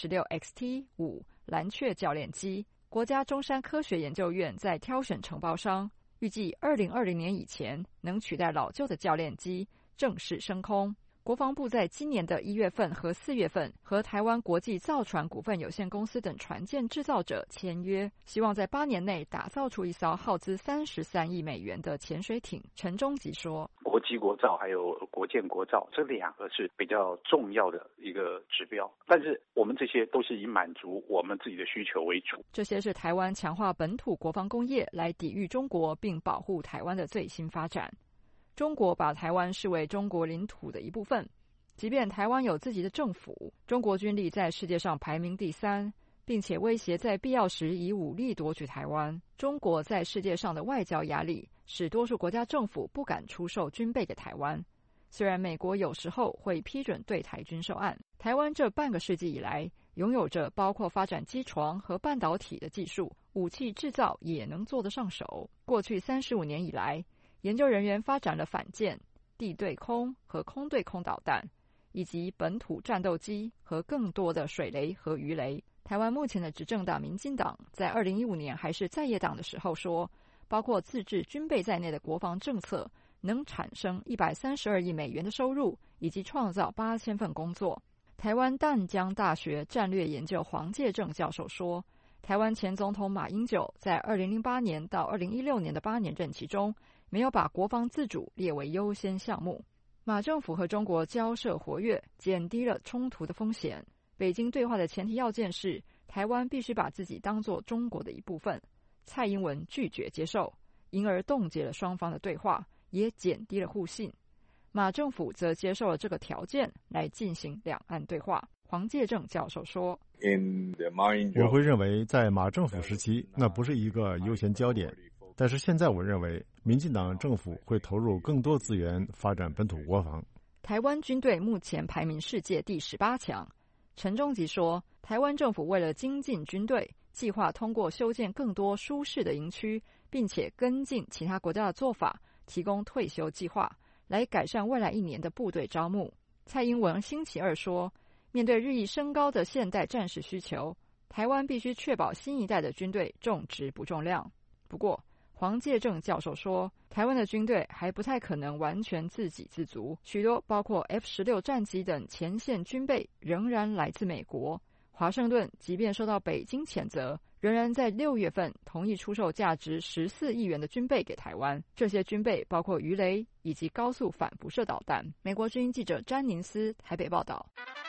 66XT5蓝雀教练机，国家中山科学研究院在挑选承包商，预计2020年以前能取代老旧的教练机正式升空。国防部在今年的1月份和4月份和台湾国际造船股份有限公司等船舰制造者签约，希望在8年内打造出一艘耗资33亿美元的潜水艇。陈忠吉说，
国际国造还有国建国造这2个是比较重要的一个指标，但是我们这些都是以满足我们自己的需求为主。
这些是台湾强化本土国防工业来抵御中国并保护台湾的最新发展。中国把台湾视为中国领土的一部分，即便台湾有自己的政府，中国军力在世界上排名第3，并且威胁在必要时以武力夺取台湾。中国在世界上的外交压力使多数国家政府不敢出售军备给台湾。虽然美国有时候会批准对台军售案，台湾这半个世纪以来拥有着包括发展机床和半导体的技术，武器制造也能做得上手。过去35年以来，研究人员发展了反舰、地对空和空对空导弹，以及本土战斗机和更多的水雷和鱼雷。台湾目前的执政党民进党在2015年还是在野党的时候说，包括自制军备在内的国防政策能产生132亿美元的收入，以及创造8000份工作。台湾淡江大学战略研究黄介正教授说，台湾前总统马英九在2008年到2016年的8年任期中，没有把国防自主列为优先项目。马政府和中国交涉活跃，减低了冲突的风险。北京对话的前提要件是，台湾必须把自己当作中国的一部分。蔡英文拒绝接受，因而冻结了双方的对话，也减低了互信。马政府则接受了这个条件来进行两岸对话。黄介正教授说，
我会认为在马政府时期那不是一个优先焦点，但是现在我认为民进党政府会投入更多资源发展本土国防。
台湾军队目前排名世界第18强。陈忠吉说，台湾政府为了精进军队，计划通过修建更多舒适的营区，并且跟进其他国家的做法，提供退休计划，来改善未来1年的部队招募。蔡英文星期二说，面对日益升高的现代战士需求，台湾必须确保新一代的军队重质不重量。不过，黄介正教授说，台湾的军队还不太可能完全自给自足，许多包括 F-16 战机等前线军备仍然来自美国。华盛顿即便受到北京谴责，仍然在6月份同意出售价值14亿元的军备给台湾。这些军备包括鱼雷以及高速反辐射导弹。美国之音记者詹宁斯台北报道。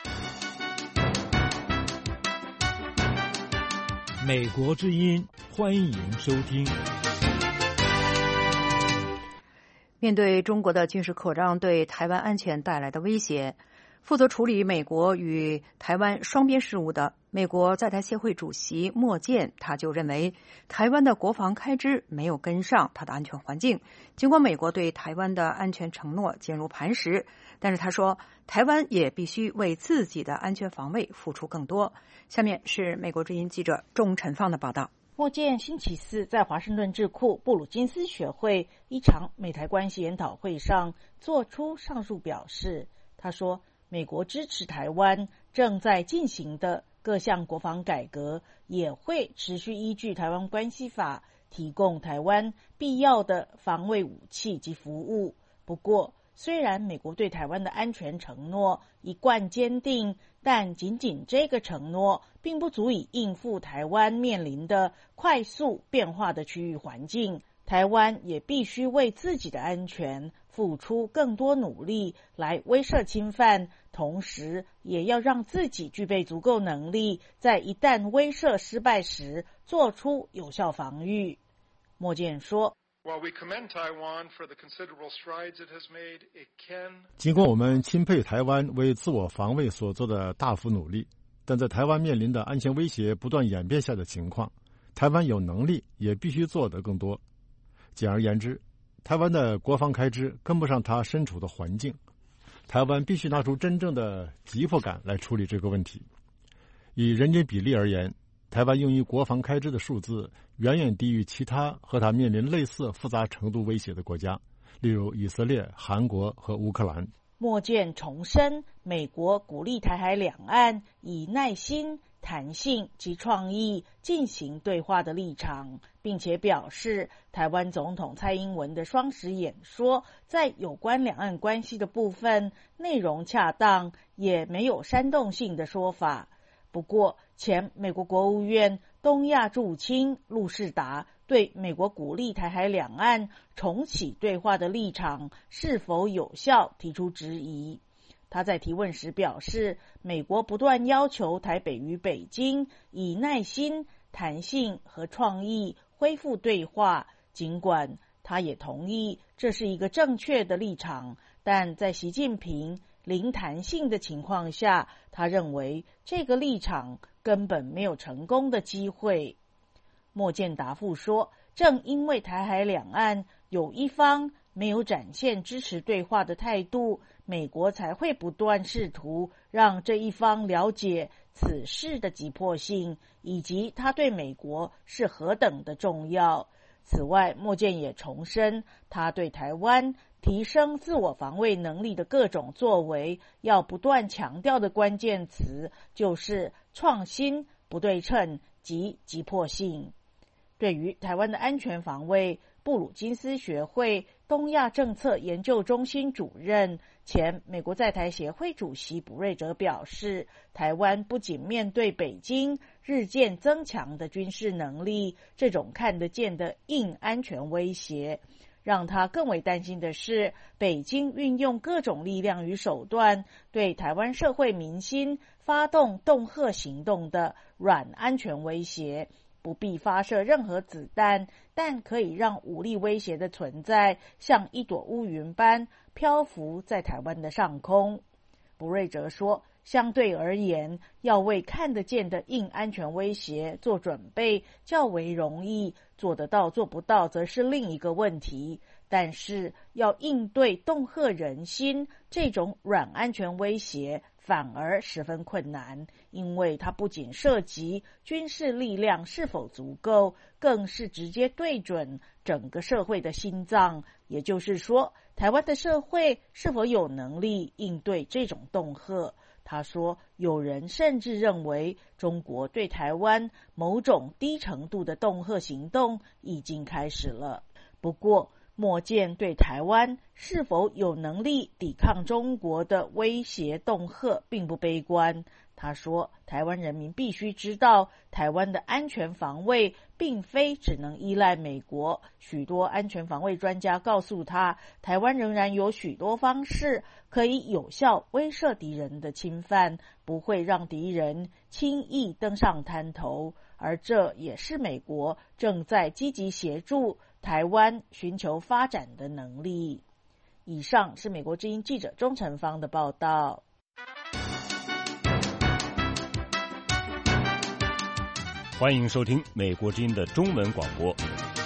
美国之音，欢迎收听。
面对中国的军事扩张对台湾安全带来的威胁，负责处理美国与台湾双边事务的美国在台协会主席莫健，他就认为台湾的国防开支没有跟上它的安全环境。尽管美国对台湾的安全承诺坚如磐石，但是他说台湾也必须为自己的安全防卫付出更多。下面是美国之音记者钟晨放的报道。
莫健星期四在华盛顿智库布鲁金斯学会一场美台关系研讨会上做出上述表示。他说，美国支持台湾正在进行的各项国防改革，也会持续依据台湾关系法提供台湾必要的防卫武器及服务。不过，虽然美国对台湾的安全承诺一贯坚定，但仅仅这个承诺并不足以应付台湾面临的快速变化的区域环境。台湾也必须为自己的安全付出更多努力来威慑侵犯，同时也要让自己具备足够能力，在一旦威慑失败时做出有效防御。莫健说，
尽管我们钦佩台湾为自我防卫所做的大幅努力， 但在台湾面临的安全威胁不断演变下的情况，台湾有能力也必须做得更多。简而言之，台湾的国防开支跟不上它身处的环境，台湾必须拿出真正的急迫感来处理这个问题。以人均比例而言，台湾用于国防开支的数字远远低于其他和它面临类似复杂程度威胁的国家，例如以色列、韩国和乌克兰。
莫健重申，美国鼓励台海两岸以耐心、弹性及创意进行对话的立场，并且表示，台湾总统蔡英文的双十演说在有关两岸关系的部分内容恰当，也没有煽动性的说法。不过，前美国国务院东亚驻青陆士达对美国鼓励台海两岸重启对话的立场是否有效提出质疑。他在提问时表示，美国不断要求台北与北京以耐心、弹性和创意恢复对话，尽管他也同意这是一个正确的立场，但在习近平零弹性的情况下，他认为这个立场根本没有成功的机会。莫健答复说，正因为台海两岸有一方没有展现支持对话的态度，美国才会不断试图让这一方了解此事的急迫性，以及它对美国是何等的重要。此外，莫健也重申，他对台湾提升自我防卫能力的各种作为要不断强调的关键词就是创新、不对称及急迫性。对于台湾的安全防卫，布鲁金斯学会东亚政策研究中心主任、前美国在台协会主席卜瑞哲表示，台湾不仅面对北京日渐增强的军事能力这种看得见的硬安全威胁，让他更为担心的是，北京运用各种力量与手段对台湾社会民心发动恫吓行动的软安全威胁。不必发射任何子弹，但可以让武力威胁的存在像一朵乌云般漂浮在台湾的上空。卜瑞哲说，相对而言，要为看得见的硬安全威胁做准备较为容易，做得到做不到则是另一个问题。但是要应对恫吓人心这种软安全威胁反而十分困难，因为它不仅涉及军事力量是否足够，更是直接对准整个社会的心脏，也就是说，台湾的社会是否有能力应对这种恫吓。他说，有人甚至认为中国对台湾某种低程度的恫吓行动已经开始了。不过，莫健对台湾是否有能力抵抗中国的威胁恫吓并不悲观。他说，台湾人民必须知道，台湾的安全防卫并非只能依赖美国。许多安全防卫专家告诉他，台湾仍然有许多方式可以有效威慑敌人的侵犯，不会让敌人轻易登上滩头，而这也是美国正在积极协助台湾寻求发展的能力。以上是美国之音记者钟成芳的报道。
欢迎收听美国之音的中文广播。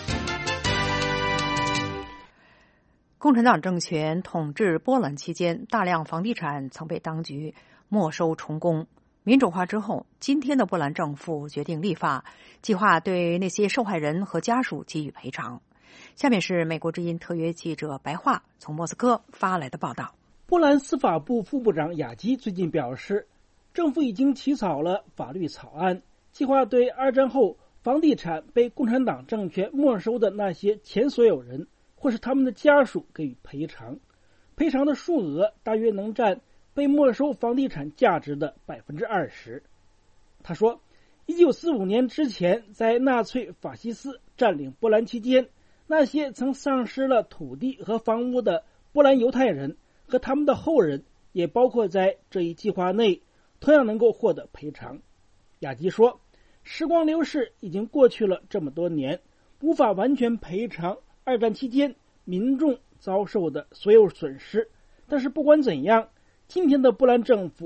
共产党政权统治波兰期间，大量房地产曾被当局没收充公。民主化之后，今天的波兰政府决定立法，计划对那些受害人和家属给予赔偿。下面是美国之音特约记者白桦从莫斯科发来的报道。
波兰司法部副部长雅基最近表示，政府已经起草了法律草案，计划对二战后房地产被共产党政权没收的那些前所有人或是他们的家属给予赔偿，赔偿的数额大约能占被没收房地产价值的 20%。 他说，1945年之前，在纳粹法西斯占领波兰期间，那些曾丧失了土地和房屋的波兰犹太人和他们的后人也包括在这一计划内，同样能够获得赔偿。雅基说，时光流逝已经过去了这么多年，无法完全赔偿二战期间民众遭受的所有损失，但是不管怎样，今天的波兰政府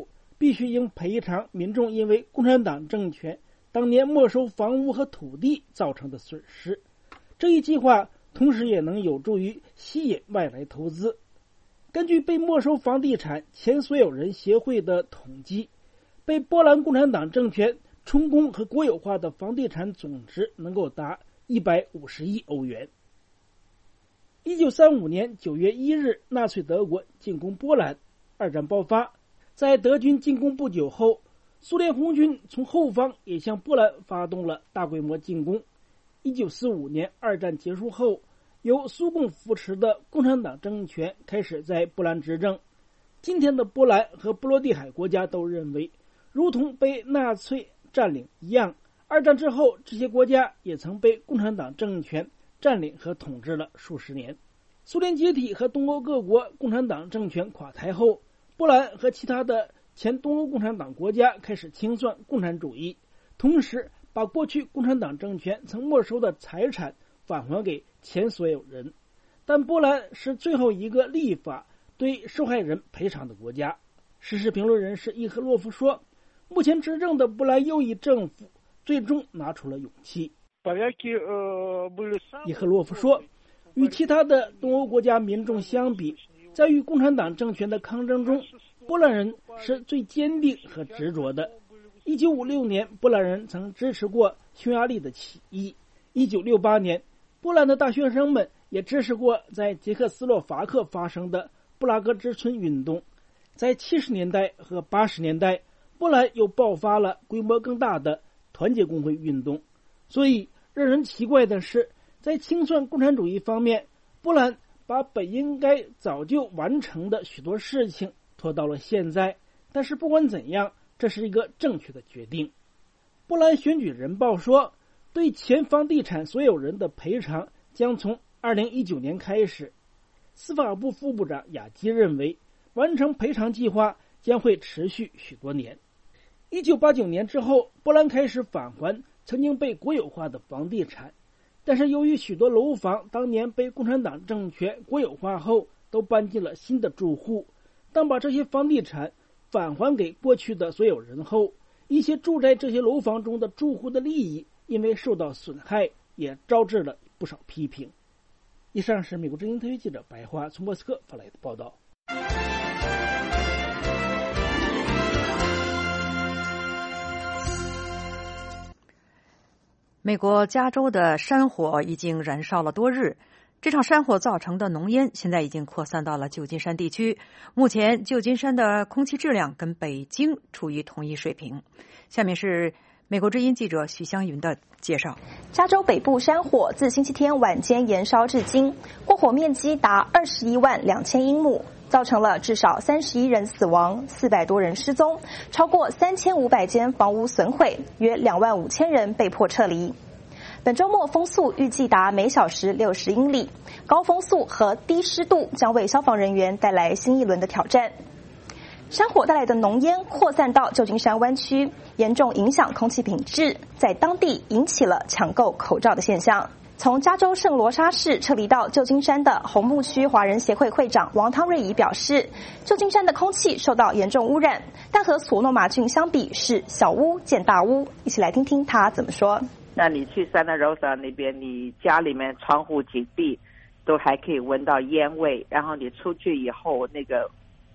必须应赔偿民众因为共产党政权当年没收房屋和土地造成的损失。这一计划同时也能有助于吸引外来投资。根据被没收房地产前所有人协会的统计，被波兰共产党政权充公和国有化的房地产总值能够达150亿欧元。1935年9月1日，纳粹德国进攻波兰，二战爆发。在德军进攻不久后，苏联红军从后方也向波兰发动了大规模进攻。1945年二战结束后，由苏共扶持的共产党政权开始在波兰执政。今天的波兰和波罗的海国家都认为，如同被纳粹占领一样，二战之后这些国家也曾被共产党政权占领和统治了数十年。苏联解体和东欧各国共产党政权垮台后，波兰和其他的前东欧共产党国家开始清算共产主义，同时把过去共产党政权曾没收的财产返还给前所有人。但波兰是最后一个立法对受害人赔偿的国家。时事评论人士伊赫洛夫说，目前执政的波兰右翼政府最终拿出了勇气。伊赫洛夫说，与其他的东欧国家民众相比，在与共产党政权的抗争中，波兰人是最坚定和执着的。1956年，波兰人曾支持过匈牙利的起义。1968年，波兰的大学生们也支持过在捷克斯洛伐克发生的布拉格之春运动。在70年代和80年代，波兰又爆发了规模更大的团结工会运动。所以让人奇怪的是，在清算共产主义方面，波兰把本应该早就完成的许多事情拖到了现在。但是不管怎样，这是一个正确的决定。波兰选举人报说，对前房地产所有人的赔偿将从2019年开始。司法部副部长雅基认为，完成赔偿计划将会持续许多年。1989年之后，波兰开始返还曾经被国有化的房地产，但是由于许多楼房当年被共产党政权国有化后都搬进了新的住户，当把这些房地产返还给过去的所有人后，一些住在这些楼房中的住户的利益因为受到损害，也招致了不少批评。以上是美国之音特约记者白桦从莫斯科发来的报道。
美国加州的山火已经燃烧了多日，这场山火造成的浓烟现在已经扩散到了旧金山地区。目前旧金山的空气质量跟北京处于同一水平。下面是美国之音记者许湘云的介绍。
加州北部山火自星期天晚间延烧至今，过火面积达21万2000英亩，造成了至少31人死亡，400多人失踪，超过3500间房屋损毁，约2万5千人被迫撤离。本周末风速预计达每小时60英里，高风速和低湿度将为消防人员带来新一轮的挑战。山火带来的浓烟扩散到旧金山湾区，严重影响空气品质，在当地引起了抢购口罩的现象。从加州圣罗莎市撤离到旧金山的红木区华人协会会长王汤瑞仪表示，旧金山的空气受到严重污染，但和索诺玛郡相比是小巫见大巫。一起来听听他怎么说。
那你去Santa Rosa那边，你家里面窗户紧闭都还可以闻到烟味，然后你出去以后那个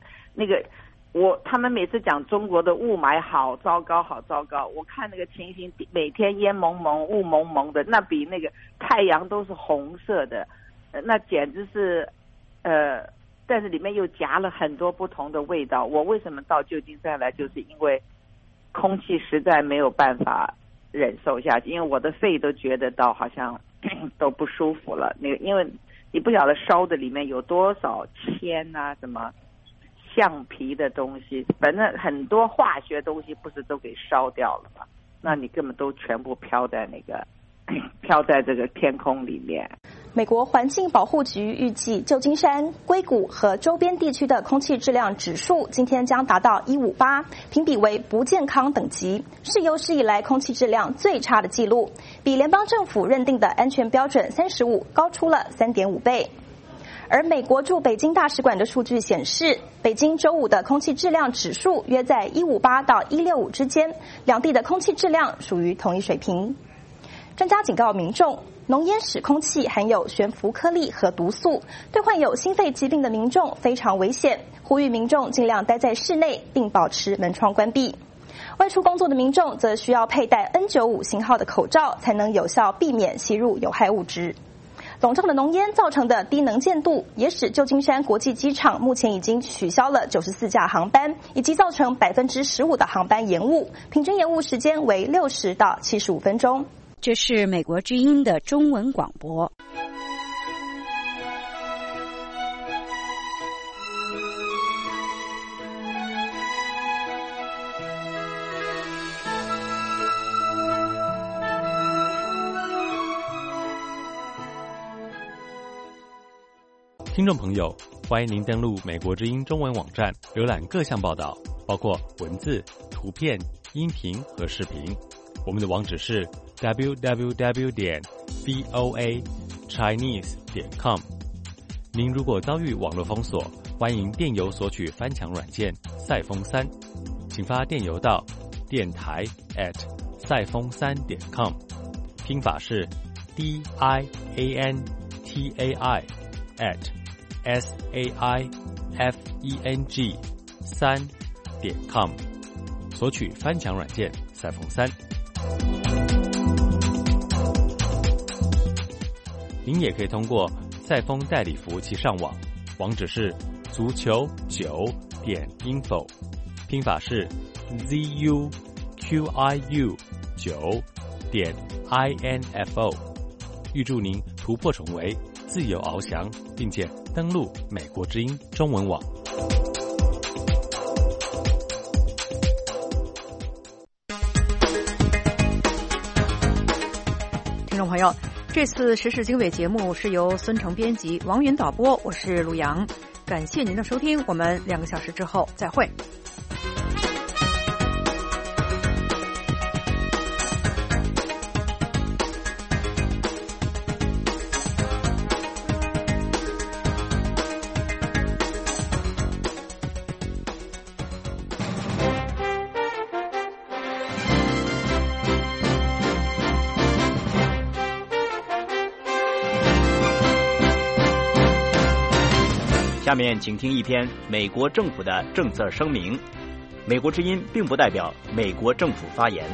他们每次讲中国的雾霾好糟糕好糟糕，我看那个情形，每天烟蒙蒙雾蒙蒙的，那比那个太阳都是红色的，那简直是但是里面又夹了很多不同的味道。我为什么到旧金山来，就是因为空气实在没有办法忍受下去，因为我的肺都觉得到好像都不舒服了。那个因为你不晓得烧的里面有多少铅啊，什么橡皮的东西，反正很多化学东西不是都给烧掉了吗？那你根本都全部飘在这个天空里面。
美国环境保护局预计，旧金山、硅谷和周边地区的空气质量指数今天将达到158，评比为不健康等级，是有史以来空气质量最差的记录，比联邦政府认定的安全标准35高出了3.5倍。 而美国驻北京大使馆的数据显示，北京周五的空气质量指数约在158到165之间，两地的空气质量属于同一水平。专家警告民众，浓烟使空气含有悬浮颗粒和毒素，对患有心肺疾病的民众非常危险，呼吁民众尽量待在室内，并保持门窗关闭。外出工作的民众则需要佩戴 N95 型号的口罩，才能有效避免吸入有害物质。笼罩的浓烟造成的低能见度，也使旧金山国际机场目前已经取消了94架航班，以及造成15%的航班延误，平均延误时间为60到75分钟。
这是美国之音的中文广播。
听众朋友，欢迎您登录美国之音中文网站，浏览各项报道，包括文字、图片、音频和视频。我们的网址是 www.voachinese.com。您如果遭遇网络封锁，欢迎电邮索取翻墙软件赛风3，请发电邮到电台@赛风3.com，拼法是 DIANTAIFENG3.com， 索取翻墙软件赛风3。您也可以通过赛风代理服务器上网，网址是足球9.info， 拼法是 ZUQIU9.info。预祝您突破重围，自由翱翔，并且登陆美国之音中文网。
听众朋友，这次时事经纬节目是由孙成编辑，王云导播，我是陆阳，感谢您的收听，我们2个小时之后再会。
下面请听一篇美国政府的政策声明。美国之音并不代表美国政府发言。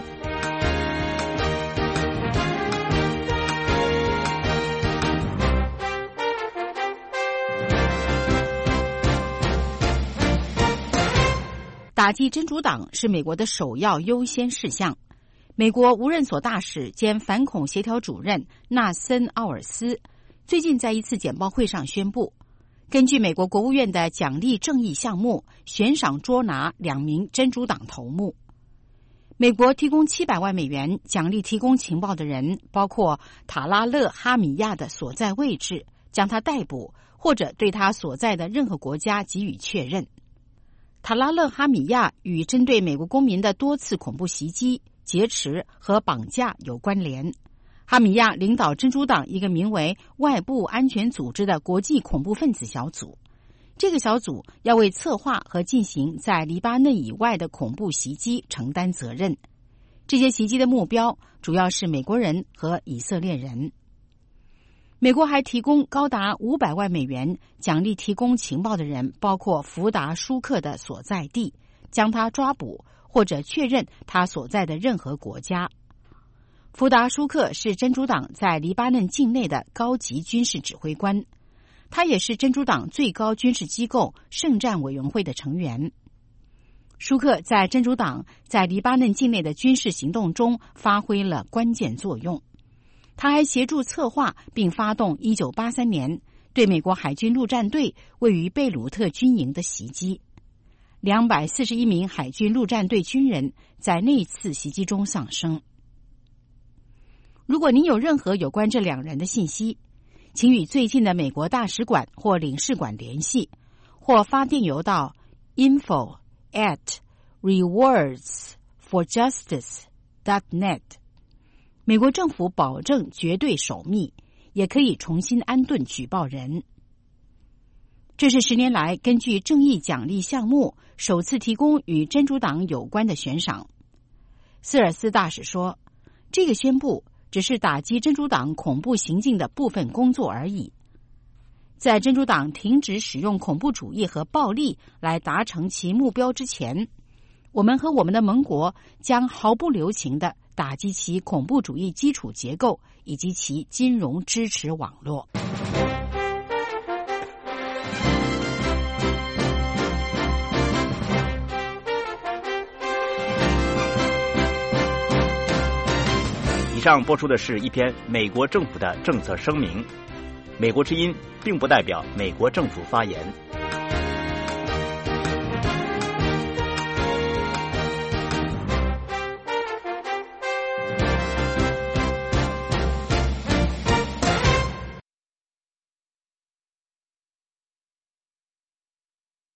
打击真主党是美国的首要优先事项。美国无任所大使兼反恐协调主任纳森·奥尔斯最近在一次简报会上宣布，根据美国国务院的奖励正义项目，悬赏捉拿2名真主党头目。美国提供700万美元奖励提供情报的人，包括塔拉勒·哈米亚的所在位置，将他逮捕，或者对他所在的任何国家给予确认。塔拉勒·哈米亚与针对美国公民的多次恐怖袭击、劫持和绑架有关联。哈米亚领导真主党一个名为外部安全组织的国际恐怖分子小组，这个小组要为策划和进行在黎巴嫩以外的恐怖袭击承担责任。这些袭击的目标主要是美国人和以色列人。美国还提供高达500万美元奖励提供情报的人，包括福达舒克的所在地，将他抓捕或者确认他所在的任何国家。福达舒克是真主党在黎巴嫩境内的高级军事指挥官，他也是真主党最高军事机构圣战委员会的成员。舒克在真主党在黎巴嫩境内的军事行动中发挥了关键作用。他还协助策划并发动1983年对美国海军陆战队位于贝鲁特军营的袭击。241名海军陆战队军人在那次袭击中丧生。如果您有任何有关这2人的信息，请与最近的美国大使馆或领事馆联系，或发电邮到 info@rewardsforjustice.net。 美国政府保证绝对守密，也可以重新安顿举报人。 这是10年来根据正义奖励项目首次提供与真主党有关的悬赏。斯尔斯大使说，这个宣布只是打击真主党恐怖行径的部分工作而已。在真主党停止使用恐怖主义和暴力来达成其目标之前，我们和我们的盟国将毫不留情地打击其恐怖主义基础结构以及其金融支持网络。
以上播出的是一篇美国政府的政策声明。美国之音并不代表美国政府发言。